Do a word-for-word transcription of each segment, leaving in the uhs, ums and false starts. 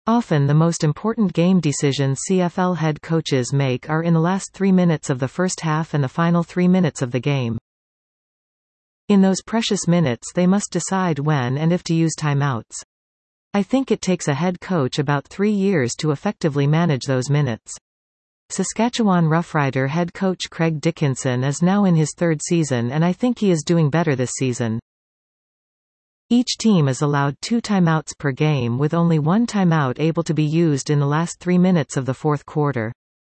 Often the most important game decisions C F L head coaches make are in the last three minutes of the first half and the final three minutes of the game. In those precious minutes they must decide when and if to use timeouts. I think it takes a head coach about three years to effectively manage those minutes. Saskatchewan Roughrider head coach Craig Dickinson is now in his third season, and I think he is doing better this season. Each team is allowed two timeouts per game, with only one timeout able to be used in the last three minutes of the fourth quarter.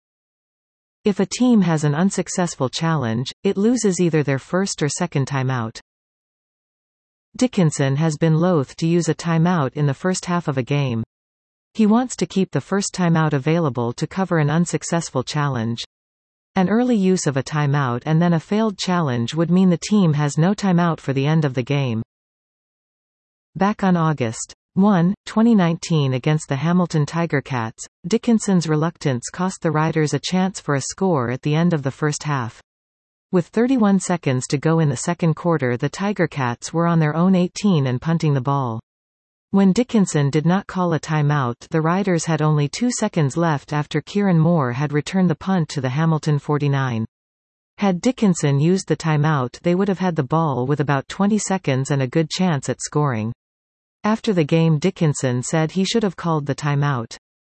If a team has an unsuccessful challenge, it loses either their first or second timeout. Dickinson has been loath to use a timeout in the first half of a game. He wants to keep the first timeout available to cover an unsuccessful challenge. An early use of a timeout and then a failed challenge would mean the team has no timeout for the end of the game. Back on August first, twenty nineteen against the Hamilton Tiger-Cats, Dickinson's reluctance cost the Riders a chance for a score at the end of the first half. With thirty-one seconds to go in the second quarter, the Tiger-Cats were on their own eighteen and punting the ball. When Dickinson did not call a timeout, the Riders had only two seconds left after Kieran Moore had returned the punt to the Hamilton forty-nine. Had Dickinson used the timeout, they would have had the ball with about twenty seconds and a good chance at scoring. After the game, Dickinson said he should have called the timeout.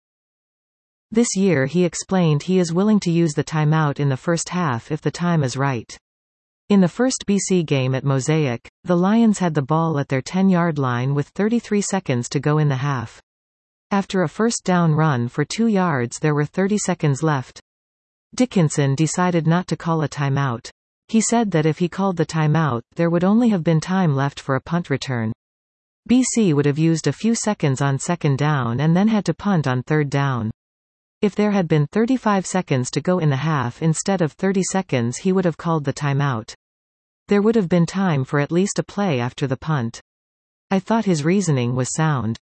This year he explained he is willing to use the timeout in the first half if the time is right. In the first B C game at Mosaic, the Lions had the ball at their ten-yard line with thirty-three seconds to go in the half. After a first down run for two yards, there were thirty seconds left. Dickinson decided not to call a timeout. He said that if he called the timeout, there would only have been time left for a punt return. B C would have used a few seconds on second down and then had to punt on third down. If there had been thirty-five seconds to go in the half instead of thirty seconds, he would have called the timeout. There would have been time for at least a play after the punt. I thought his reasoning was sound.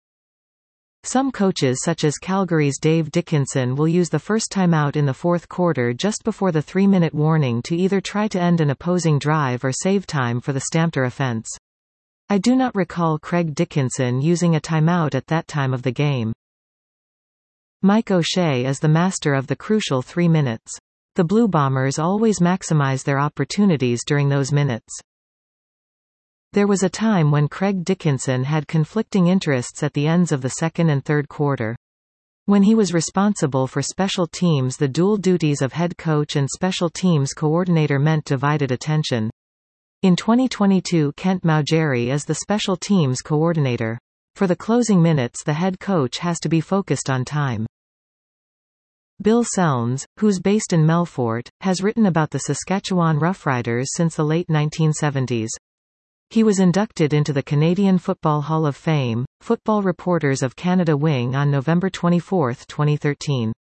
Some coaches such as Calgary's Dave Dickinson will use the first timeout in the fourth quarter just before the three-minute warning to either try to end an opposing drive or save time for the Stampter offense. I do not recall Craig Dickinson using a timeout at that time of the game. Mike O'Shea is the master of the crucial three minutes. The Blue Bombers always maximize their opportunities during those minutes. There was a time when Craig Dickinson had conflicting interests at the ends of the second and third quarter. When he was responsible for special teams, the dual duties of head coach and special teams coordinator meant divided attention. In twenty twenty-two, Kent Maugeri is the special teams coordinator. For the closing minutes, the head coach has to be focused on time. Bill Selms, who's based in Melfort, has written about the Saskatchewan Roughriders since the late nineteen seventies. He was inducted into the Canadian Football Hall of Fame, Football Reporters of Canada wing on November twenty-fourth, twenty thirteen.